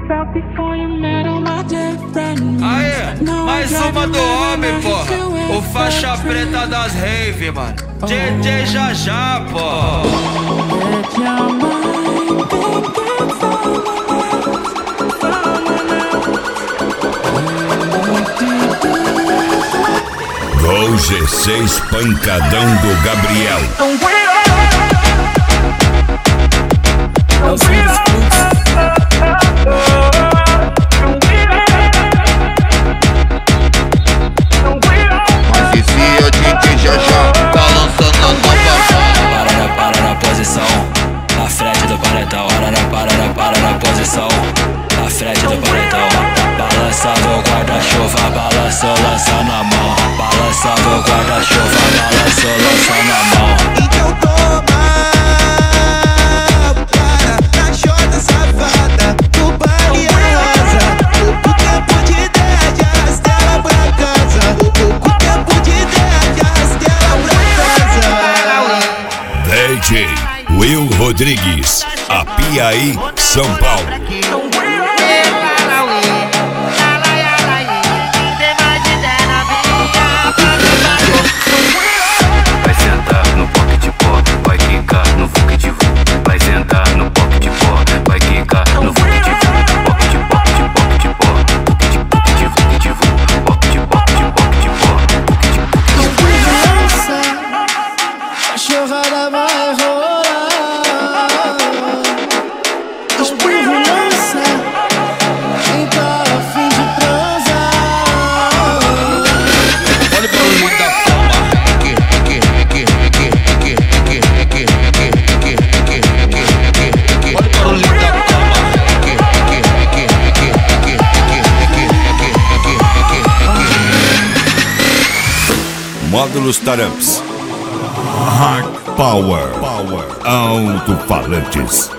Aê, mais uma do homem, porra. O faixa preta das rave, mano. DJ Já, porra. Gol G6 pancadão do Gabriel. Mas esse é o DJ Já, tá lançando a nova. Para na posição, na frente do paletão. Para na posição, na frente do paletão. Balançando o guarda-chuva, balançou, lança na mão. Balançando o guarda-chuva, balançou, lança na mão. Então toma, para na chota safada, do baile arrasa. O tempo de ideia de arrastela pra casa. O tempo de ideia de arrastela pra casa. DJ Will Rodrigues, Apiaí, São Paulo. Vai sentar no pocket pó, vai quicar no funk de vu. Vai sentar no pocket pó, vai quicar no funk de vu. Pocket pó, pocket pó, pocket de vu. Pocket pó, Cachorrada vai rolar. Espirro lança, quem tá a fim de transar. Olha o barulho da palma. Olha o barulho da palma. Módulos Taramps. Hard Power. Alto-falantes.